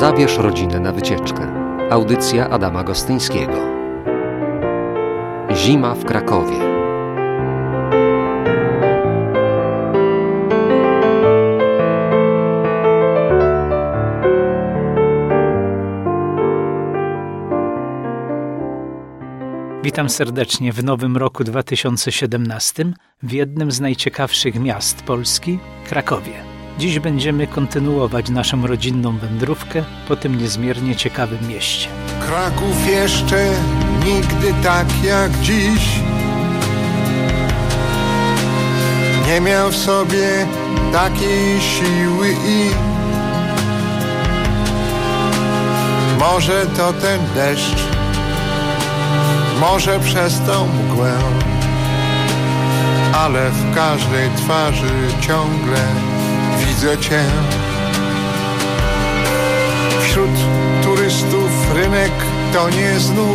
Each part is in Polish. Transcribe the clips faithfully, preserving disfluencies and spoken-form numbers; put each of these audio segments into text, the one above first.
Zabierz rodzinę na wycieczkę. Audycja Adama Gostyńskiego. Zima w Krakowie. Witam serdecznie w nowym roku dwa tysiące siedemnastym w jednym z najciekawszych miast Polski, Krakowie. Dziś będziemy kontynuować naszą rodzinną wędrówkę po tym niezmiernie ciekawym mieście. Kraków jeszcze nigdy tak jak dziś nie miał w sobie takiej siły i może to ten deszcz, może przez tą mgłę, ale w każdej twarzy ciągle widzę Cię. Wśród turystów rynek to nie znów.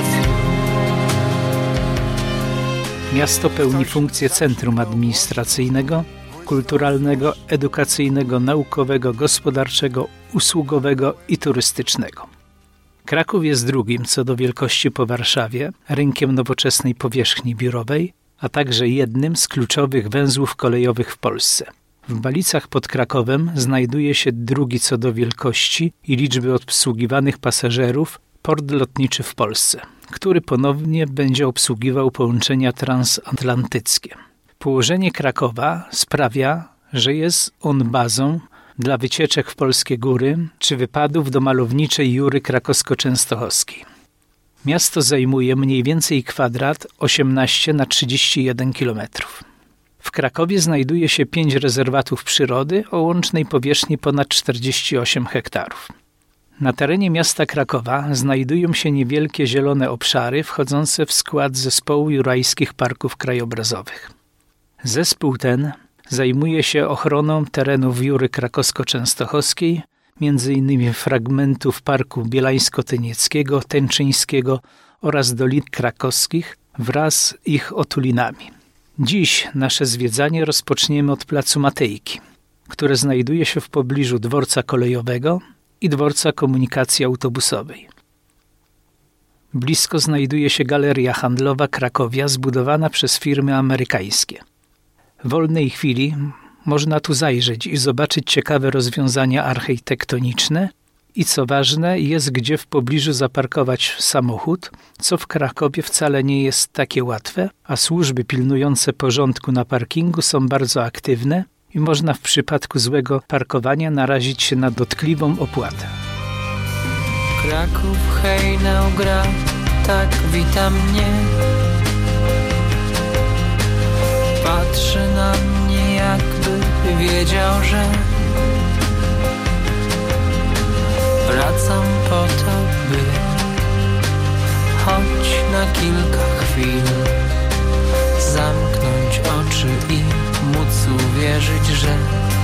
Miasto pełni funkcję centrum administracyjnego, kulturalnego, edukacyjnego, naukowego, gospodarczego, usługowego i turystycznego. Kraków jest drugim co do wielkości po Warszawie rynkiem nowoczesnej powierzchni biurowej, a także jednym z kluczowych węzłów kolejowych w Polsce. W Balicach pod Krakowem znajduje się drugi co do wielkości i liczby obsługiwanych pasażerów port lotniczy w Polsce, który ponownie będzie obsługiwał połączenia transatlantyckie. Położenie Krakowa sprawia, że jest on bazą dla wycieczek w polskie góry czy wypadów do malowniczej Jury krakowsko-częstochowskiej. Miasto zajmuje mniej więcej kwadrat osiemnaście na trzydzieści jeden kilometrów. W Krakowie znajduje się pięć rezerwatów przyrody o łącznej powierzchni ponad czterdzieści osiem hektarów. Na terenie miasta Krakowa znajdują się niewielkie zielone obszary wchodzące w skład zespołu Jurajskich Parków Krajobrazowych. Zespół ten zajmuje się ochroną terenów Jury krakowsko-częstochowskiej, między innymi fragmentów Parku Bielańsko-Tynieckiego, Tęczyńskiego oraz Dolin Krakowskich wraz z ich otulinami. Dziś nasze zwiedzanie rozpoczniemy od Placu Matejki, które znajduje się w pobliżu dworca kolejowego i dworca komunikacji autobusowej. Blisko znajduje się Galeria Handlowa Krakowia zbudowana przez firmy amerykańskie. W wolnej chwili można tu zajrzeć i zobaczyć ciekawe rozwiązania architektoniczne i co ważne, jest gdzie w pobliżu zaparkować samochód, co w Krakowie wcale nie jest takie łatwe, a służby pilnujące porządku na parkingu są bardzo aktywne i można w przypadku złego parkowania narazić się na dotkliwą opłatę. Kraków hejnał gra, tak wita mnie. Patrzy na mnie, jakby wiedział, że wracam po to, by choć na kilka chwil zamknąć oczy i móc uwierzyć, że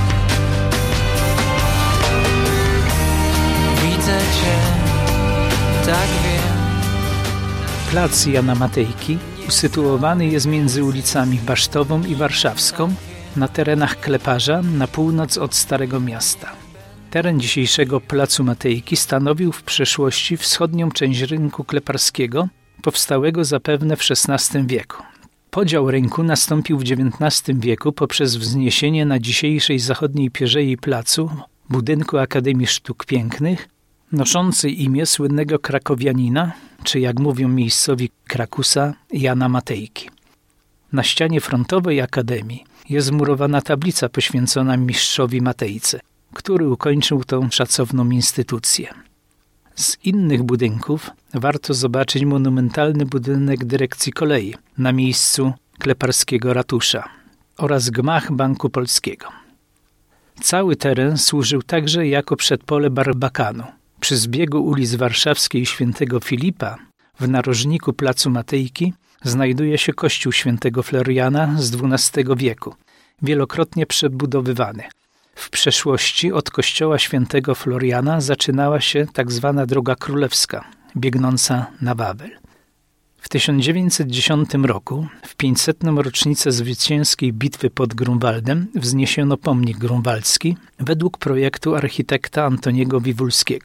widzę Cię, tak wiem. Plac Jana Matejki usytuowany jest między ulicami Basztową i Warszawską na terenach Kleparza na północ od Starego Miasta. Teren dzisiejszego Placu Matejki stanowił w przeszłości wschodnią część rynku kleparskiego, powstałego zapewne w szesnastym wieku. Podział rynku nastąpił w dziewiętnastym wieku poprzez wzniesienie na dzisiejszej zachodniej pierzei placu budynku Akademii Sztuk Pięknych, noszący imię słynnego krakowianina, czy jak mówią miejscowi Krakusa, Jana Matejki. Na ścianie frontowej Akademii jest zmurowana tablica poświęcona mistrzowi Matejce, który ukończył tę szacowną instytucję. Z innych budynków warto zobaczyć monumentalny budynek dyrekcji kolei na miejscu kleparskiego ratusza oraz gmach Banku Polskiego. Cały teren służył także jako przedpole Barbakanu. Przy zbiegu ulic Warszawskiej i Świętego Filipa w narożniku Placu Matejki znajduje się kościół Świętego Floriana z dwunastego wieku, wielokrotnie przebudowywany. W przeszłości od kościoła Świętego Floriana zaczynała się tak zwana Droga Królewska, biegnąca na Wawel. W tysiąc dziewięćset dziesiątym roku, w pięćsetną rocznicę zwycięskiej bitwy pod Grunwaldem, wzniesiono pomnik grunwaldzki według projektu architekta Antoniego Wiwulskiego.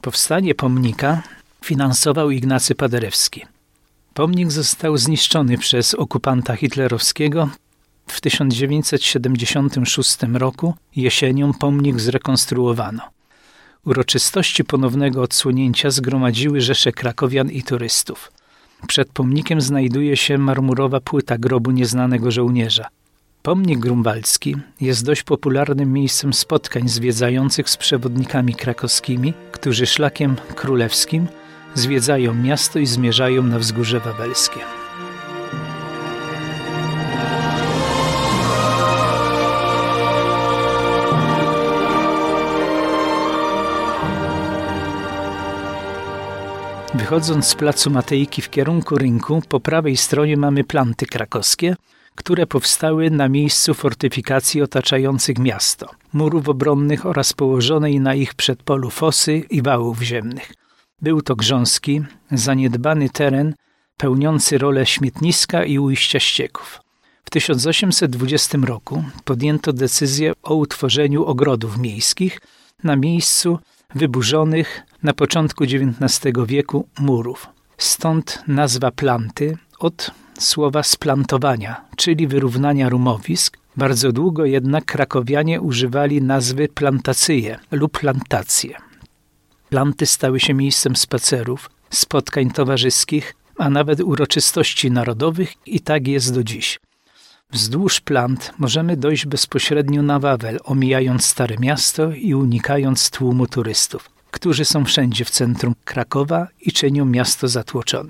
Powstanie pomnika finansował Ignacy Paderewski. Pomnik został zniszczony przez okupanta hitlerowskiego. W tysiąc dziewięćset siedemdziesiątym szóstym roku jesienią pomnik zrekonstruowano. Uroczystości ponownego odsłonięcia zgromadziły rzesze krakowian i turystów. Przed pomnikiem znajduje się marmurowa płyta grobu nieznanego żołnierza. Pomnik grunwaldzki jest dość popularnym miejscem spotkań zwiedzających z przewodnikami krakowskimi, którzy szlakiem królewskim zwiedzają miasto i zmierzają na Wzgórze Wawelskie. Wychodząc z placu Matejki w kierunku rynku, po prawej stronie mamy planty krakowskie, które powstały na miejscu fortyfikacji otaczających miasto, murów obronnych oraz położonej na ich przedpolu fosy i wałów ziemnych. Był to grząski, zaniedbany teren pełniący rolę śmietniska i ujścia ścieków. W tysiąc osiemset dwudziestym roku podjęto decyzję o utworzeniu ogrodów miejskich na miejscu wyburzonych na początku dziewiętnastego wieku murów. Stąd nazwa planty od słowa splantowania, czyli wyrównania rumowisk. Bardzo długo jednak krakowianie używali nazwy plantacyje lub plantacje. Planty stały się miejscem spacerów, spotkań towarzyskich, a nawet uroczystości narodowych i tak jest do dziś. Wzdłuż plant możemy dojść bezpośrednio na Wawel, omijając Stare Miasto i unikając tłumu turystów, którzy są wszędzie w centrum Krakowa i czynią miasto zatłoczone.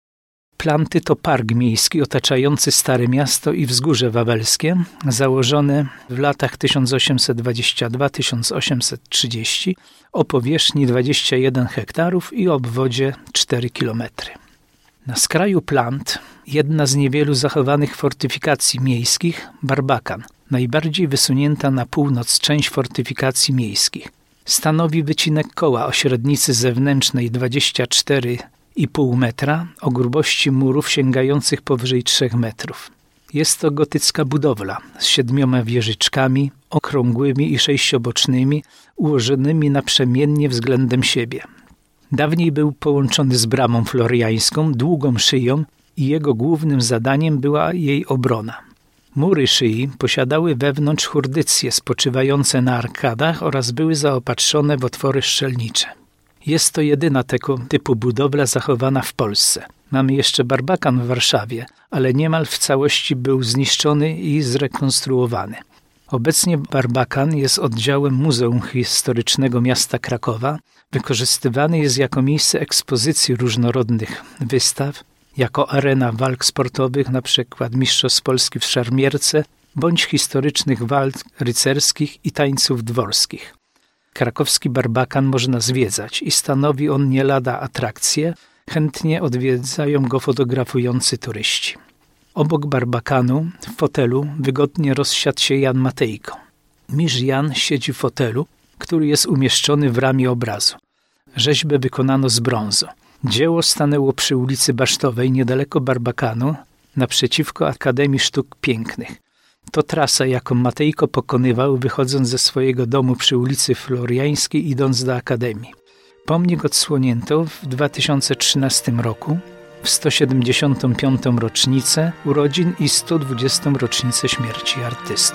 Planty to park miejski otaczający Stare Miasto i Wzgórze Wawelskie, założone w latach tysiąc osiemset dwudziestym drugim do tysiąc osiemset trzydziestego o powierzchni dwadzieścia jeden hektarów i obwodzie cztery kilometry. Na skraju plant jedna z niewielu zachowanych fortyfikacji miejskich, Barbakan, najbardziej wysunięta na północ część fortyfikacji miejskich. Stanowi wycinek koła o średnicy zewnętrznej dwadzieścia cztery i pół metra, o grubości murów sięgających powyżej trzech metrów. Jest to gotycka budowla z siedmioma wieżyczkami, okrągłymi i sześciobocznymi, ułożonymi naprzemiennie względem siebie. Dawniej był połączony z bramą floriańską, długą szyją i jego głównym zadaniem była jej obrona. Mury szyi posiadały wewnątrz hurdycje spoczywające na arkadach oraz były zaopatrzone w otwory strzelnicze. Jest to jedyna tego typu budowla zachowana w Polsce. Mamy jeszcze Barbakan w Warszawie, ale niemal w całości był zniszczony i zrekonstruowany. Obecnie Barbakan jest oddziałem Muzeum Historycznego Miasta Krakowa. Wykorzystywany jest jako miejsce ekspozycji różnorodnych wystaw, jako arena walk sportowych, np. Mistrzostw Polski w szermierce, bądź historycznych walk rycerskich i tańców dworskich. Krakowski Barbakan można zwiedzać i stanowi on nie lada atrakcję. Chętnie odwiedzają go fotografujący turyści. Obok Barbakanu w fotelu wygodnie rozsiadł się Jan Matejko. Mistrz Jan siedzi w fotelu, który jest umieszczony w ramie obrazu. Rzeźbę wykonano z brązu. Dzieło stanęło przy ulicy Basztowej, niedaleko Barbakanu, naprzeciwko Akademii Sztuk Pięknych. To trasa, jaką Matejko pokonywał, wychodząc ze swojego domu przy ulicy Floriańskiej, idąc do Akademii. Pomnik odsłonięto w dwa tysiące trzynastym roku, w sto siedemdziesiątą piątą rocznicę urodzin i sto dwudziestą rocznicę śmierci artysty.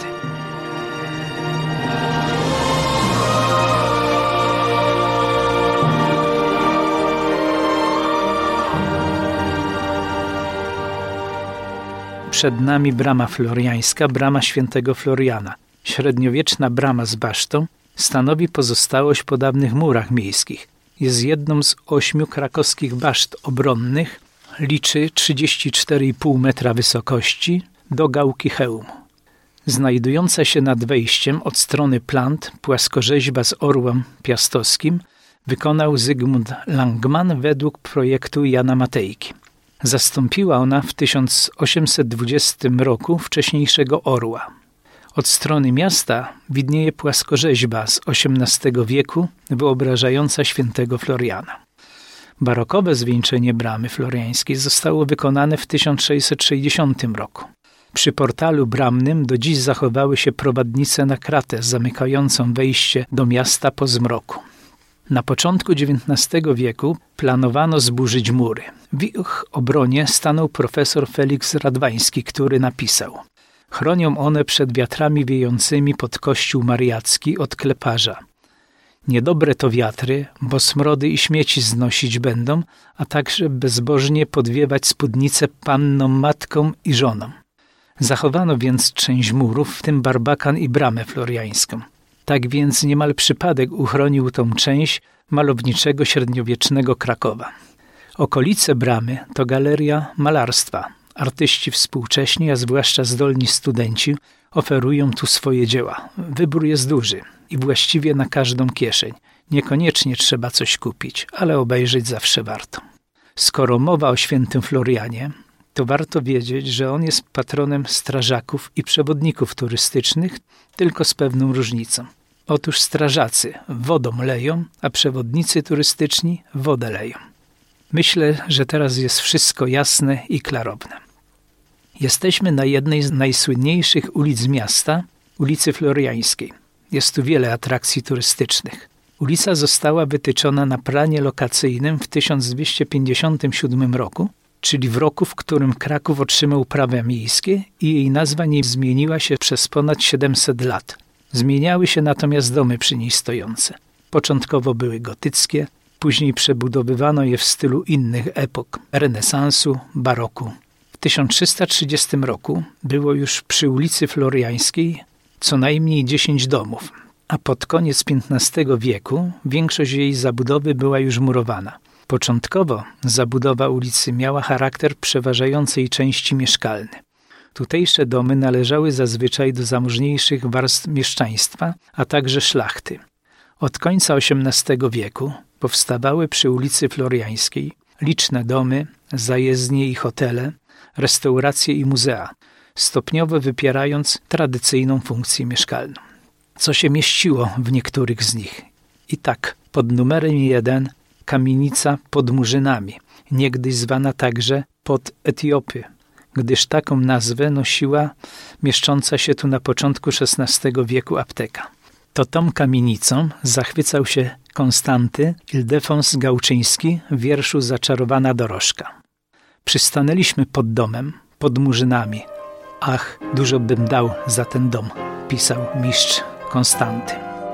Przed nami brama floriańska, brama świętego Floriana. Średniowieczna brama z basztą stanowi pozostałość po dawnych murach miejskich. Jest jedną z ośmiu krakowskich baszt obronnych, liczy trzydzieści cztery i pół metra wysokości do gałki hełmu. Znajdująca się nad wejściem od strony plant płaskorzeźba z orłem piastowskim wykonał Zygmunt Langman według projektu Jana Matejki. Zastąpiła ona w tysiąc osiemset dwudziestym roku wcześniejszego orła. Od strony miasta widnieje płaskorzeźba z osiemnastego wieku wyobrażająca świętego Floriana. Barokowe zwieńczenie bramy floriańskiej zostało wykonane w tysiąc sześćset sześćdziesiątym roku. Przy portalu bramnym do dziś zachowały się prowadnice na kratę zamykającą wejście do miasta po zmroku. Na początku dziewiętnastego wieku planowano zburzyć mury. W ich obronie stanął profesor Feliks Radwański, który napisał: chronią one przed wiatrami wiejącymi pod kościół mariacki od kleparza. Niedobre to wiatry, bo smrody i śmieci znosić będą, a także bezbożnie podwiewać spódnice pannom, matkom i żonom. Zachowano więc część murów, w tym barbakan i bramę floriańską. Tak więc niemal przypadek uchronił tą część malowniczego średniowiecznego Krakowa. Okolice bramy to galeria malarstwa. Artyści współcześni, a zwłaszcza zdolni studenci, oferują tu swoje dzieła. Wybór jest duży i właściwie na każdą kieszeń. Niekoniecznie trzeba coś kupić, ale obejrzeć zawsze warto. Skoro mowa o świętym Florianie, to warto wiedzieć, że on jest patronem strażaków i przewodników turystycznych, tylko z pewną różnicą. Otóż strażacy wodą leją, a przewodnicy turystyczni wodę leją. Myślę, że teraz jest wszystko jasne i klarowne. Jesteśmy na jednej z najsłynniejszych ulic miasta, ulicy Floriańskiej. Jest tu wiele atrakcji turystycznych. Ulica została wytyczona na planie lokacyjnym w tysiąc dwieście pięćdziesiątym siódmym roku, czyli w roku, w którym Kraków otrzymał prawa miejskie i jej nazwa nie zmieniła się przez ponad siedemset lat. Zmieniały się natomiast domy przy niej stojące. Początkowo były gotyckie, później przebudowywano je w stylu innych epok – renesansu, baroku. W tysiąc trzysta trzydziestym roku było już przy ulicy Floriańskiej co najmniej dziesięć domów, a pod koniec piętnastego wieku większość jej zabudowy była już murowana. Początkowo zabudowa ulicy miała charakter przeważającej części mieszkalny. Tutejsze domy należały zazwyczaj do zamożniejszych warstw mieszczaństwa, a także szlachty. Od końca osiemnastego wieku powstawały przy ulicy Floriańskiej liczne domy, zajezdnie i hotele, restauracje i muzea, stopniowo wypierając tradycyjną funkcję mieszkalną. Co się mieściło w niektórych z nich? I tak, pod numerem jeden kamienica pod Murzynami, niegdyś zwana także pod Etiopy, gdyż taką nazwę nosiła mieszcząca się tu na początku szesnastego wieku apteka. To tą kamienicą zachwycał się Konstanty Ildefons Gałczyński w wierszu Zaczarowana dorożka. Przystanęliśmy pod domem, pod Murzynami. Ach, dużo bym dał za ten dom, pisał mistrz Konstanty.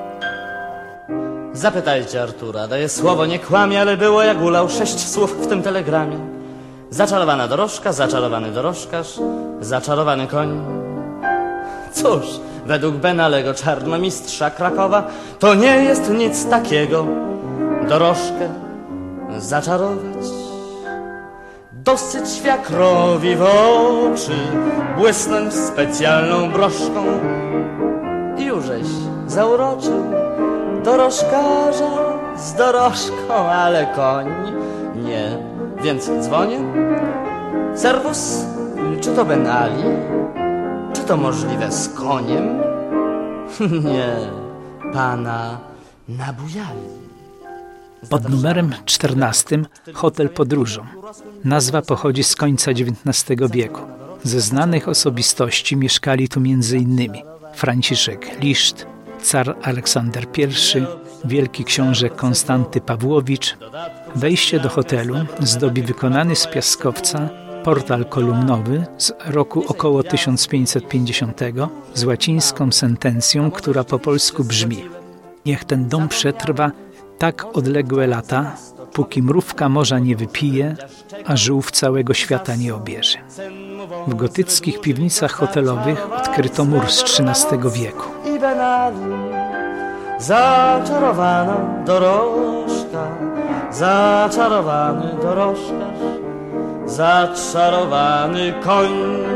Zapytajcie Artura, daję słowo, nie kłamie, ale było jak ulał sześć słów w tym telegramie. Zaczarowana dorożka, zaczarowany dorożkarz, zaczarowany koń. Cóż, według Benalego, czarnomistrza Krakowa, to nie jest nic takiego dorożkę zaczarować. Dosyć wiakrowi w oczy błysnąć specjalną broszką i jużeś zauroczył dorożkarza z dorożką, ale koń nie. Więc dzwonię. Serwus, czy to Ben Ali? Czy to możliwe z koniem? Nie, pana nabujali. Pod numerem czternastym hotel Podróżą. Nazwa pochodzi z końca dziewiętnastego wieku. Ze znanych osobistości mieszkali tu między innymi Franciszek Liszt, car Aleksander pierwszy, wielki książę Konstanty Pawłowicz. Wejście do hotelu zdobi wykonany z piaskowca portal kolumnowy z roku około tysiąc pięćset pięćdziesiątego z łacińską sentencją, która po polsku brzmi: niech ten dom przetrwa tak odległe lata, póki mrówka morza nie wypije, a żółw całego świata nie obierze. W gotyckich piwnicach hotelowych odkryto mur z trzynastego wieku. I Ben Ali, zaczarowana dorożka, zaczarowany dorożkarz, zaczarowany koń.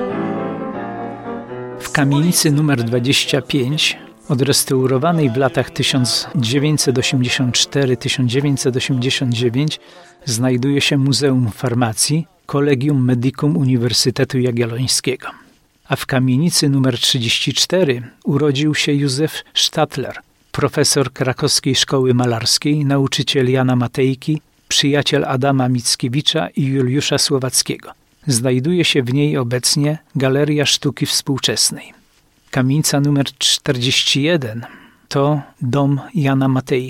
W kamienicy numer dwadzieścia pięć, odrestaurowanej w latach tysiąc dziewięćset osiemdziesiąt cztery do tysiąc dziewięćset osiemdziesiąt dziewięć, znajduje się Muzeum Farmacji, Collegium Medicum Uniwersytetu Jagiellońskiego. A w kamienicy numer trzydzieści cztery urodził się Józef Stadler, profesor krakowskiej szkoły malarskiej, nauczyciel Jana Matejki, przyjaciel Adama Mickiewicza i Juliusza Słowackiego. Znajduje się w niej obecnie Galeria Sztuki Współczesnej. Kamienica numer czterdzieści jeden to dom Jana Matejki.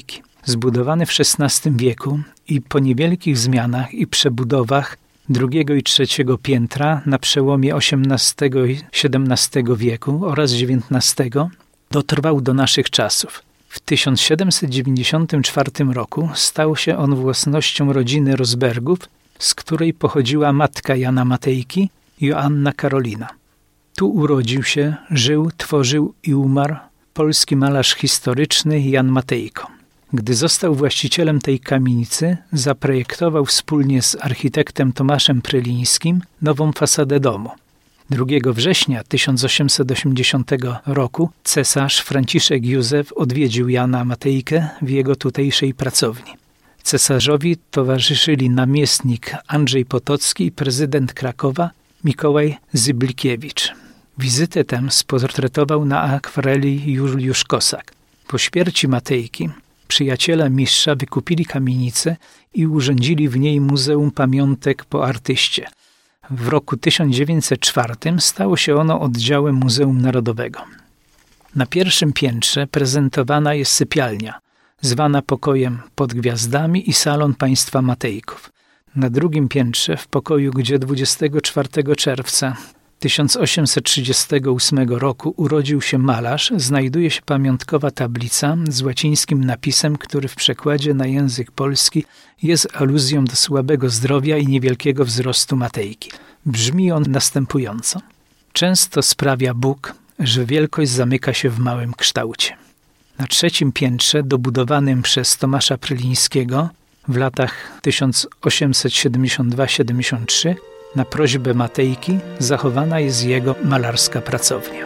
Zbudowany w szesnastym wieku i po niewielkich zmianach i przebudowach drugiego i trzeciego piętra na przełomie osiemnastego i siedemnastego wieku oraz dziewiętnastego dotrwał do naszych czasów. W tysiąc siedemset dziewięćdziesiątym czwartym roku stał się on własnością rodziny Rosbergów, z której pochodziła matka Jana Matejki, Joanna Karolina. Tu urodził się, żył, tworzył i umarł polski malarz historyczny Jan Matejko. Gdy został właścicielem tej kamienicy, zaprojektował wspólnie z architektem Tomaszem Prylińskim nową fasadę domu. drugiego września tysiąc osiemset osiemdziesiątego roku cesarz Franciszek Józef odwiedził Jana Matejkę w jego tutejszej pracowni. Cesarzowi towarzyszyli namiestnik Andrzej Potocki i prezydent Krakowa Mikołaj Zyblikiewicz. Wizytę tę sportretował na akwareli Juliusz Kosak. Po śmierci Matejki przyjaciele mistrza wykupili kamienicę i urządzili w niej Muzeum Pamiątek po artyście. W roku tysiąc dziewięćset czwartym stało się ono oddziałem Muzeum Narodowego. Na pierwszym piętrze prezentowana jest sypialnia, zwana pokojem pod gwiazdami i salon państwa Matejków. Na drugim piętrze, w pokoju, gdzie dwudziestego czwartego czerwca tysiąc osiemset trzydziestego ósmego roku urodził się malarz, znajduje się pamiątkowa tablica z łacińskim napisem, który w przekładzie na język polski jest aluzją do słabego zdrowia i niewielkiego wzrostu Matejki. Brzmi on następująco. Często sprawia Bóg, że wielkość zamyka się w małym kształcie. Na trzecim piętrze, dobudowanym przez Tomasza Prylińskiego w latach tysiąc osiemset siedemdziesiąt dwa siedemdziesiąt trzy, na prośbę Matejki zachowana jest jego malarska pracownia.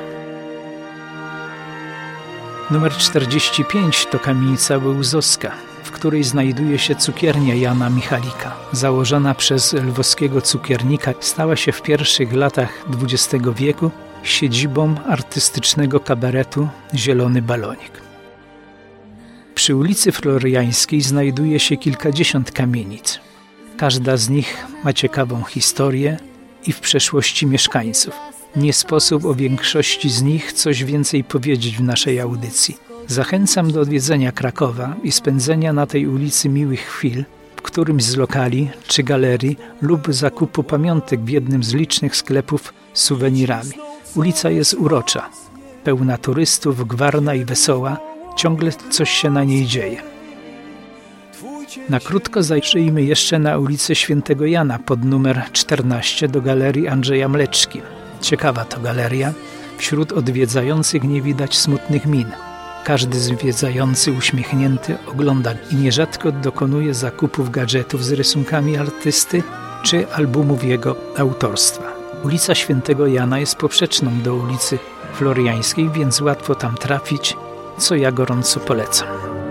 Numer czterdzieści pięć to kamienica Bełzowska, w której znajduje się cukiernia Jana Michalika. Założona przez lwowskiego cukiernika, stała się w pierwszych latach dwudziestego wieku siedzibą artystycznego kabaretu Zielony Balonik. Przy ulicy Floriańskiej znajduje się kilkadziesiąt kamienic. Każda z nich ma ciekawą historię i w przeszłości mieszkańców. Nie sposób o większości z nich coś więcej powiedzieć w naszej audycji. Zachęcam do odwiedzenia Krakowa i spędzenia na tej ulicy miłych chwil w którymś z lokali czy galerii lub zakupu pamiątek w jednym z licznych sklepów z suwenirami. Ulica jest urocza, pełna turystów, gwarna i wesoła, ciągle coś się na niej dzieje. Na krótko zajrzyjmy jeszcze na ulicę Świętego Jana pod numer czternaście do galerii Andrzeja Mleczki. Ciekawa to galeria. Wśród odwiedzających nie widać smutnych min. Każdy zwiedzający uśmiechnięty ogląda i nierzadko dokonuje zakupów gadżetów z rysunkami artysty czy albumów jego autorstwa. Ulica Świętego Jana jest poprzeczną do ulicy Floriańskiej, więc łatwo tam trafić, co ja gorąco polecam.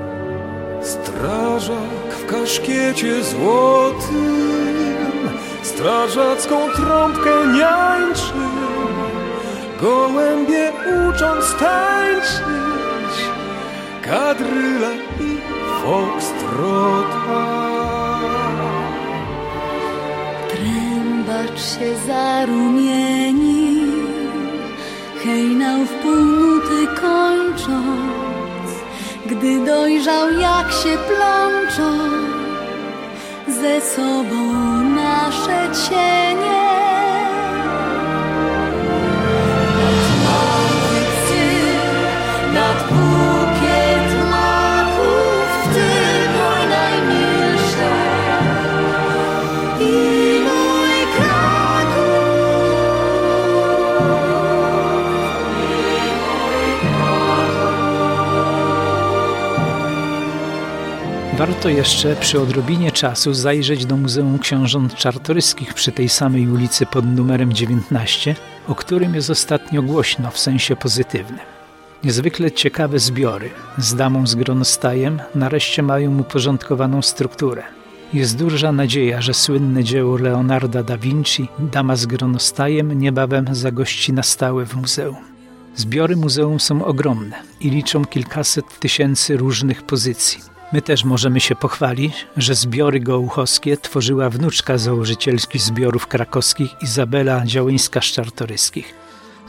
Strażak w kaszkiecie złotym strażacką trąbkę niańczy, gołębie ucząc tańczyć kadryla i foxtrota. Trębacz się zarumieni, hejnał w półnuty kończąc, gdy dojrzał, jak się plączą ze sobą nasze cienie. Nad mały cyr, nad bukiet maków, ty mój najmilszy i mój Kraków. Warto jeszcze przy odrobinie czasu zajrzeć do Muzeum Książąt Czartoryskich przy tej samej ulicy pod numerem dziewiętnaście, o którym jest ostatnio głośno w sensie pozytywnym. Niezwykle ciekawe zbiory z damą z gronostajem nareszcie mają uporządkowaną strukturę. Jest duża nadzieja, że słynne dzieło Leonarda da Vinci, Dama z gronostajem, niebawem zagości na stałe w muzeum. Zbiory muzeum są ogromne i liczą kilkaset tysięcy różnych pozycji. My też możemy się pochwalić, że zbiory gołuchowskie tworzyła wnuczka założycielki zbiorów krakowskich Izabela Działyńska z Czartoryskich.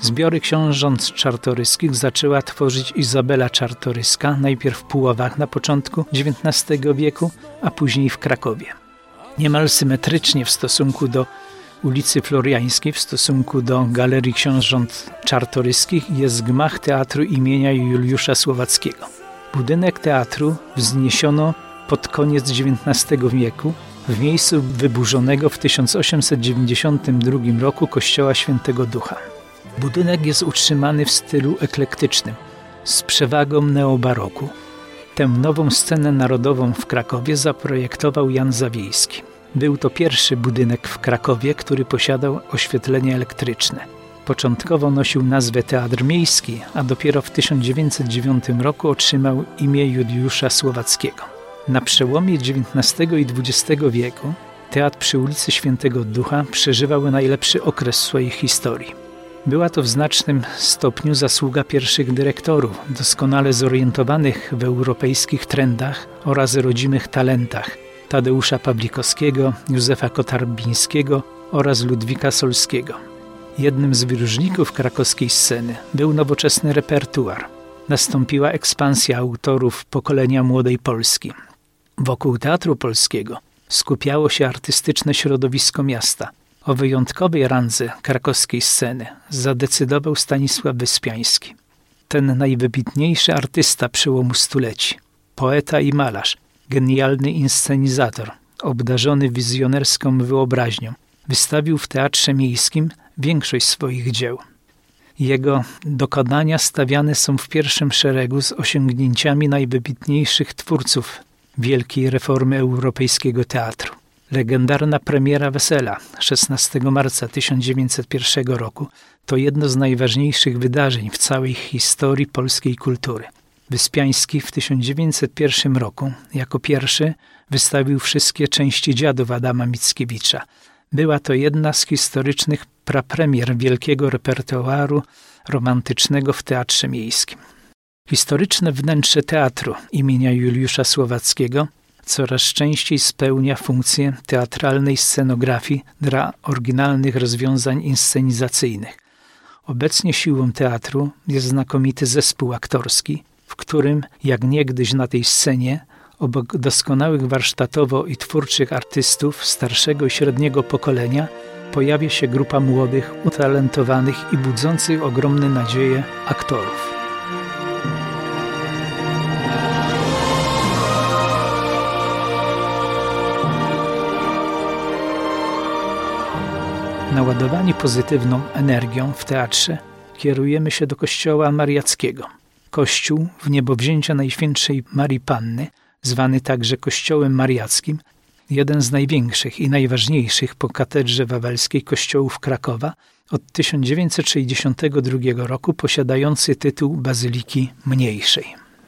Zbiory książąt czartoryskich zaczęła tworzyć Izabela Czartoryska, najpierw w Puławach na początku dziewiętnastego wieku, a później w Krakowie. Niemal symetrycznie w stosunku do ulicy Floriańskiej, w stosunku do Galerii Książąt Czartoryskich jest gmach Teatru imienia Juliusza Słowackiego. Budynek teatru wzniesiono pod koniec dziewiętnastego wieku w miejscu wyburzonego w tysiąc osiemset dziewięćdziesiątym drugim roku kościoła Świętego Ducha. Budynek jest utrzymany w stylu eklektycznym, z przewagą neobaroku. Tę nową scenę narodową w Krakowie zaprojektował Jan Zawiejski. Był to pierwszy budynek w Krakowie, który posiadał oświetlenie elektryczne. Początkowo nosił nazwę Teatr Miejski, a dopiero w tysiąc dziewięćset dziewiątym roku otrzymał imię Juliusza Słowackiego. Na przełomie dziewiętnastego i dwudziestego wieku teatr przy ulicy Świętego Ducha przeżywał najlepszy okres swojej historii. Była to w znacznym stopniu zasługa pierwszych dyrektorów, doskonale zorientowanych w europejskich trendach oraz rodzimych talentach Tadeusza Pawlikowskiego, Józefa Kotarbińskiego oraz Ludwika Solskiego. Jednym z wyróżników krakowskiej sceny był nowoczesny repertuar. Nastąpiła ekspansja autorów pokolenia młodej Polski. Wokół Teatru Polskiego skupiało się artystyczne środowisko miasta. O wyjątkowej randze krakowskiej sceny zadecydował Stanisław Wyspiański. Ten najwybitniejszy artysta przełomu stuleci, poeta i malarz, genialny inscenizator, obdarzony wizjonerską wyobraźnią, wystawił w Teatrze Miejskim większość swoich dzieł. Jego dokonania stawiane są w pierwszym szeregu z osiągnięciami najwybitniejszych twórców wielkiej reformy europejskiego teatru. Legendarna premiera Wesela szesnastego marca tysiąc dziewięćset pierwszego roku to jedno z najważniejszych wydarzeń w całej historii polskiej kultury. Wyspiański w tysiąc dziewięćset pierwszym roku jako pierwszy wystawił wszystkie części Dziadów Adama Mickiewicza. Była to jedna z historycznych prapremier wielkiego repertuaru romantycznego w Teatrze Miejskim. Historyczne wnętrze teatru imienia Juliusza Słowackiego coraz częściej spełnia funkcję teatralnej scenografii dla oryginalnych rozwiązań inscenizacyjnych. Obecnie siłą teatru jest znakomity zespół aktorski, w którym, jak niegdyś na tej scenie, obok doskonałych warsztatowo i twórczych artystów starszego i średniego pokolenia, pojawia się grupa młodych, utalentowanych i budzących ogromne nadzieje aktorów. Naładowani pozytywną energią w teatrze kierujemy się do kościoła mariackiego. Kościół w niebowzięcia Najświętszej Marii Panny, zwany także Kościołem Mariackim, jeden z największych i najważniejszych po katedrze wawelskiej kościołów Krakowa, od tysiąc dziewięćset sześćdziesiątego drugiego roku posiadający tytuł Bazyliki Mniejszej.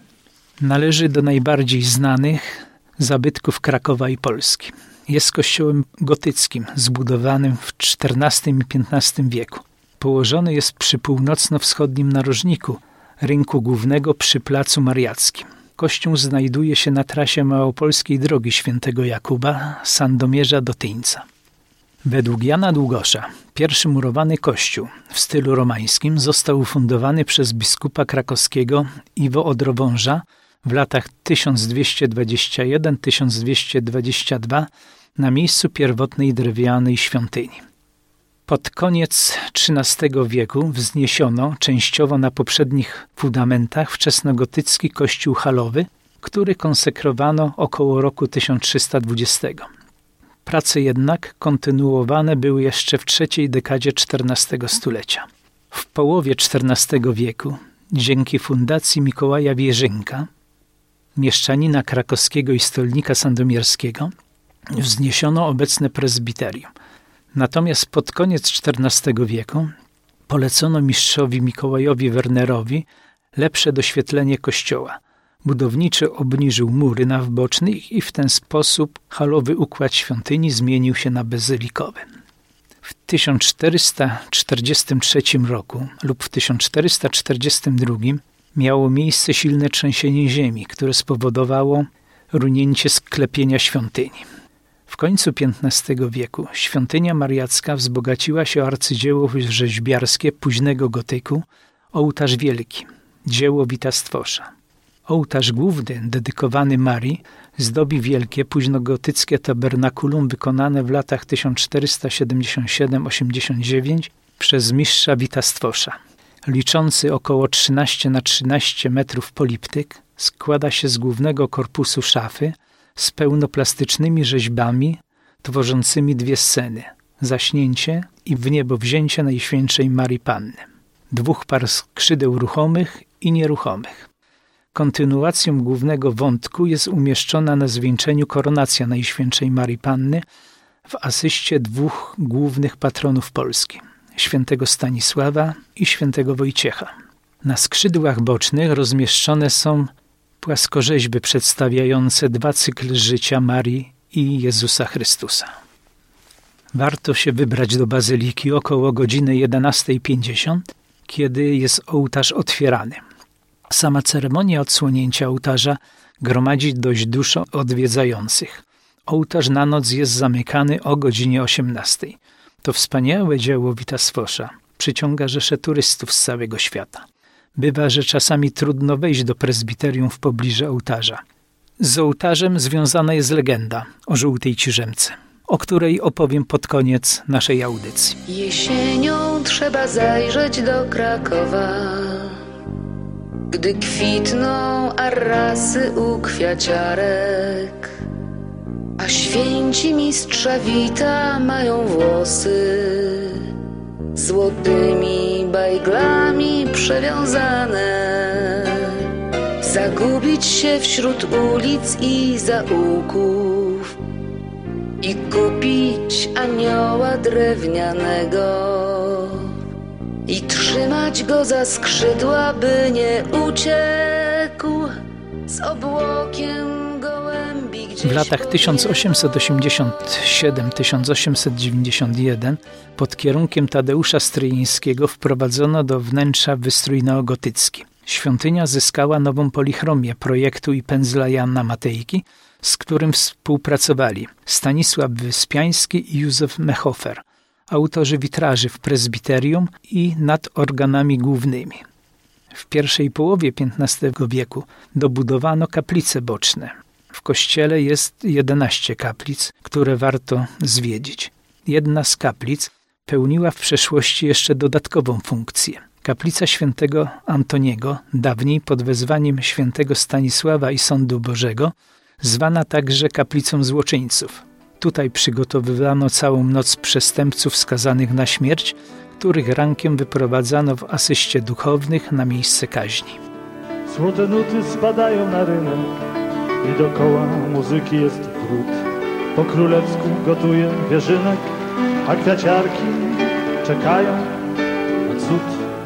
Należy do najbardziej znanych zabytków Krakowa i Polski. Jest kościołem gotyckim, zbudowanym w czternastym i piętnastym wieku. Położony jest przy północno-wschodnim narożniku rynku głównego przy Placu Mariackim. Kościół znajduje się na trasie małopolskiej drogi Świętego Jakuba, z Sandomierza do Tyńca. Według Jana Długosza pierwszy murowany kościół w stylu romańskim został ufundowany przez biskupa krakowskiego Iwo Odrowąża w latach tysiąc dwieście dwadzieścia jeden do tysiąc dwieście dwadzieścia dwa na miejscu pierwotnej drewnianej świątyni. Pod koniec trzynastego wieku wzniesiono częściowo na poprzednich fundamentach wczesnogotycki kościół halowy, który konsekrowano około roku tysiąc trzysta dwudziestego. Prace jednak kontynuowane były jeszcze w trzeciej dekadzie czternastego stulecia. W połowie czternastego wieku, dzięki fundacji Mikołaja Wierzynka, mieszczanina krakowskiego i stolnika sandomierskiego, wzniesiono obecne prezbiterium. Natomiast pod koniec czternastego wieku polecono mistrzowi Mikołajowi Wernerowi lepsze doświetlenie kościoła. Budowniczy obniżył mury na wbocznych i w ten sposób halowy układ świątyni zmienił się na bazylikowy. W tysiąc czterysta czterdziestym trzecim roku lub w tysiąc czterysta czterdziestym drugim miało miejsce silne trzęsienie ziemi, które spowodowało runięcie sklepienia świątyni. W końcu piętnastego wieku świątynia mariacka wzbogaciła się o arcydzieło rzeźbiarskie późnego gotyku, ołtarz wielki, dzieło Wita Stwosza. Ołtarz główny, dedykowany Marii, zdobi wielkie, późnogotyckie tabernakulum wykonane w latach tysiąc czterysta siedemdziesiąt siedem do osiemdziesiąt dziewięć przez mistrza Wita Stwosza. Liczący około trzynaście na trzynaście metrów poliptyk składa się z głównego korpusu szafy z pełnoplastycznymi rzeźbami tworzącymi dwie sceny – Zaśnięcie i Wniebowzięcie Najświętszej Marii Panny. Dwóch par skrzydeł ruchomych i nieruchomych. Kontynuacją głównego wątku jest umieszczona na zwieńczeniu koronacja Najświętszej Marii Panny w asyście dwóch głównych patronów Polski – świętego Stanisława i świętego Wojciecha. Na skrzydłach bocznych rozmieszczone są płaskorzeźby przedstawiające dwa cykle życia Marii i Jezusa Chrystusa. Warto się wybrać do bazyliki około godziny jedenasta pięćdziesiąt, kiedy jest ołtarz otwierany. Sama ceremonia odsłonięcia ołtarza gromadzi dość dużo odwiedzających. Ołtarz na noc jest zamykany o godzinie osiemnastej. To wspaniałe dzieło Wita Stwosza przyciąga rzesze turystów z całego świata. Bywa, że czasami trudno wejść do prezbiterium w pobliżu ołtarza. Z ołtarzem związana jest legenda o żółtej ciżemce, o której opowiem pod koniec naszej audycji. Jesienią trzeba zajrzeć do Krakowa, gdy kwitną arrasy u kwiaciarek, a święci mistrza Wita mają włosy złotymi bajglami przewiązane. Zagubić się wśród ulic i zaułków i kupić anioła drewnianego i trzymać go za skrzydła, by nie uciekł z obłokiem gołębi gdzieś. W latach tysiąc osiemset osiemdziesiąt siedem do tysiąc osiemset dziewięćdziesiąt jeden pod kierunkiem Tadeusza Stryjeńskiego wprowadzono do wnętrza wystrój neogotycki. Świątynia zyskała nową polichromię projektu i pędzla Jana Matejki, z którym współpracowali Stanisław Wyspiański i Józef Mehofer, autorzy witraży w prezbiterium i nad organami głównymi. W pierwszej połowie piętnastego wieku dobudowano kaplice boczne. W kościele jest jedenaście kaplic, które warto zwiedzić. Jedna z kaplic pełniła w przeszłości jeszcze dodatkową funkcję. Kaplica świętego Antoniego, dawniej pod wezwaniem świętego Stanisława i Sądu Bożego, zwana także kaplicą złoczyńców. Tutaj przygotowywano całą noc przestępców skazanych na śmierć, których rankiem wyprowadzano w asyście duchownych na miejsce kaźni. Złote nuty spadają na rynek i dokoła muzyki jest wrót. Po królewsku gotuje wierzynek, a kwiaciarki czekają na cud.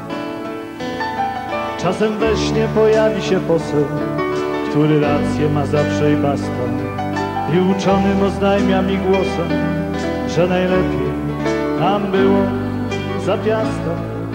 Czasem we śnie pojawi się poseł, który rację ma zawsze i basta, i uczonym oznajmia mi głosem, że najlepiej nam było za Piasta.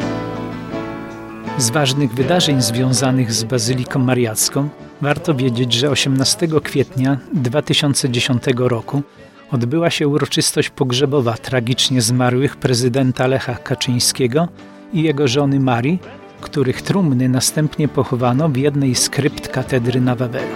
Z ważnych wydarzeń związanych z Bazyliką Mariacką warto wiedzieć, że osiemnastego kwietnia dwa tysiące dziesiątego roku odbyła się uroczystość pogrzebowa tragicznie zmarłych prezydenta Lecha Kaczyńskiego i jego żony Marii, których trumny następnie pochowano w jednej z krypt katedry na Wawelu.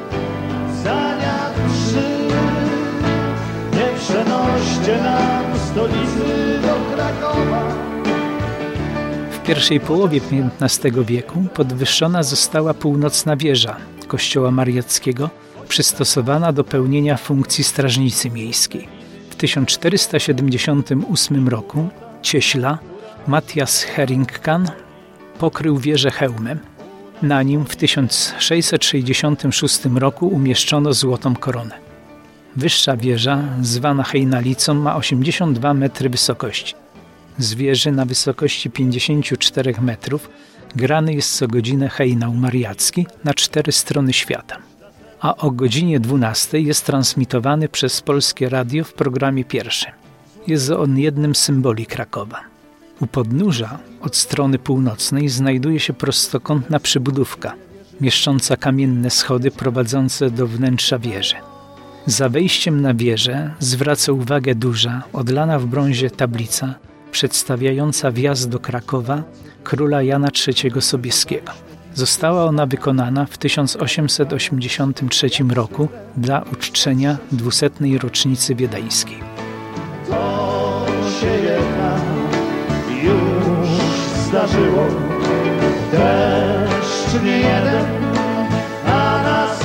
Nie przenoście nam stolicy do Krakowa. W pierwszej połowie piętnastego wieku podwyższona została północna wieża kościoła mariackiego, przystosowana do pełnienia funkcji strażnicy miejskiej. W tysiąc czterysta siedemdziesiątym ósmym roku cieśla Matthias Heringkan pokrył wieżę hełmem. Na nim w tysiąc sześćset sześćdziesiątym szóstym roku umieszczono złotą koronę. Wyższa wieża, zwana hejnalicą, ma osiemdziesiąt dwa metry wysokości. Z wieży na wysokości pięćdziesiąt cztery metrów grany jest co godzinę hejnał mariacki na cztery strony świata. A o godzinie dwunastej jest transmitowany przez Polskie Radio w programie pierwszym. Jest on jednym z symboli Krakowa. U podnóża od strony północnej znajduje się prostokątna przybudówka, mieszcząca kamienne schody prowadzące do wnętrza wieży. Za wejściem na wieżę zwraca uwagę duża, odlana w brązie tablica przedstawiająca wjazd do Krakowa króla Jana trzeciego Sobieskiego. Została ona wykonana w tysiąc osiemset osiemdziesiątym trzecim roku dla uczczenia dwusetnej rocznicy wiedeńskiej. To się jednak już zdarzyło, deszcz nie jeden, a nas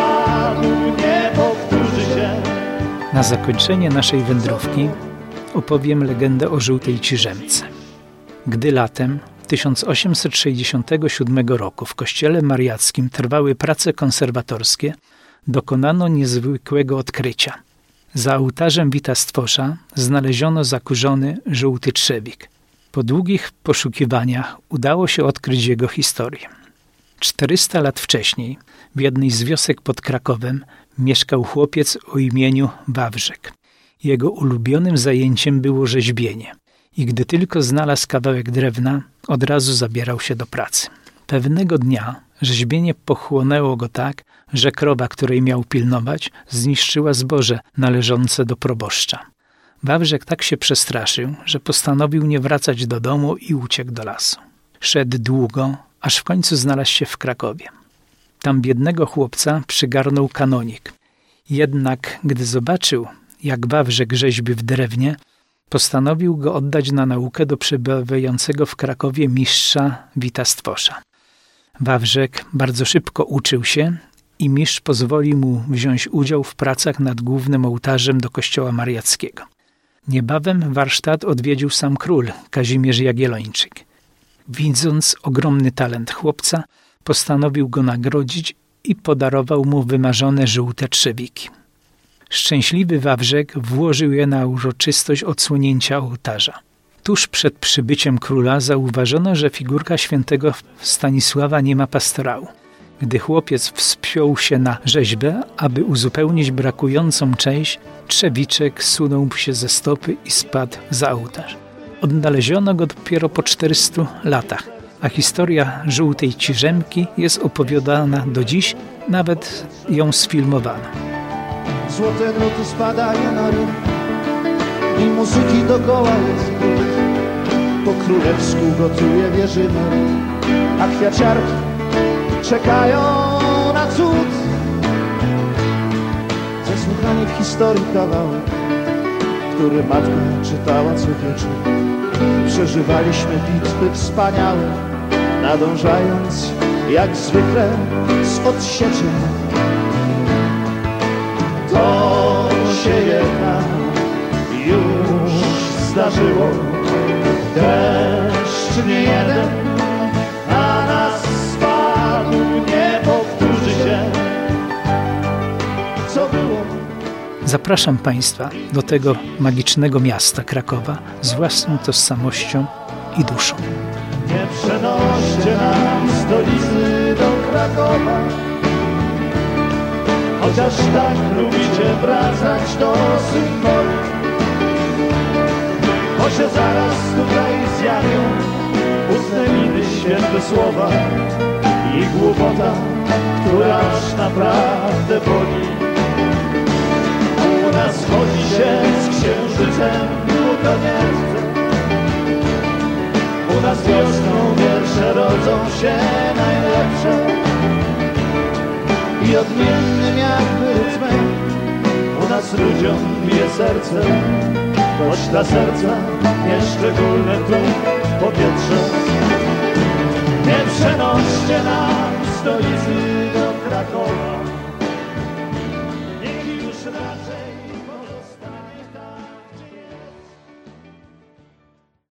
spadł nie powtórzy się. Na zakończenie naszej wędrówki opowiem legendę o żółtej ciżemce. Gdy latem tysiąc osiemset sześćdziesiątego siódmego roku w kościele mariackim trwały prace konserwatorskie, dokonano niezwykłego odkrycia. Za ołtarzem Wita Stwosza znaleziono zakurzony żółty trzewik. Po długich poszukiwaniach udało się odkryć jego historię. czterysta lat wcześniej w jednej z wiosek pod Krakowem mieszkał chłopiec o imieniu Wawrzyk. Jego ulubionym zajęciem było rzeźbienie i gdy tylko znalazł kawałek drewna, od razu zabierał się do pracy. Pewnego dnia rzeźbienie pochłonęło go tak, że krowa, której miał pilnować, zniszczyła zboże należące do proboszcza. Wawrzyk tak się przestraszył, że postanowił nie wracać do domu i uciekł do lasu. Szedł długo, aż w końcu znalazł się w Krakowie. Tam biednego chłopca przygarnął kanonik. Jednak gdy zobaczył, jak Wawrzyk rzeźbi w drewnie, postanowił go oddać na naukę do przebywającego w Krakowie mistrza Wita Stwosza. Wawrzyk bardzo szybko uczył się i mistrz pozwolił mu wziąć udział w pracach nad głównym ołtarzem do kościoła mariackiego. Niebawem warsztat odwiedził sam król Kazimierz Jagiellończyk. Widząc ogromny talent chłopca, postanowił go nagrodzić i podarował mu wymarzone żółte trzewiki. Szczęśliwy Wawrzyk włożył je na uroczystość odsłonięcia ołtarza. Tuż przed przybyciem króla zauważono, że figurka świętego Stanisława nie ma pastorału. Gdy chłopiec wspiął się na rzeźbę, aby uzupełnić brakującą część, trzewiczek sunął się ze stopy i spadł za ołtarz. Odnaleziono go dopiero po czterystu latach, a historia żółtej ciżemki jest opowiadana do dziś, nawet ją sfilmowano. Złote nuty spadają na rynek i muzyki dokoła jest kult. Po królewsku gotuje wierzyna, a kwiaciarki czekają na cud. Zasłuchani w historii kawałek, który matka czytała co wieczór. Przeżywaliśmy bitwy wspaniałe, nadążając jak zwykle z odsieczą. To się jednak już zdarzyło, deszcz nie jeden, a nas spadł nie powtórzy się, co było. Zapraszam Państwa do tego magicznego miasta Krakowa z własną tożsamością i duszą. Nie przenoście nam stolicy do Krakowa, chociaż tak lubicie wracać do symbolii, bo się zaraz tutaj zjawią ustne miny, święte słowa i głupota, która aż naprawdę boli. U nas chodzi się z księżycem, to nie chcę. U nas wiosną wiersze rodzą się najlepsze i odmiennym jakby rytmem u nas ludziom bije serce, choć dla serca nieszczególne tu powietrze. Nie przenoście nam stolicy do Krakowa.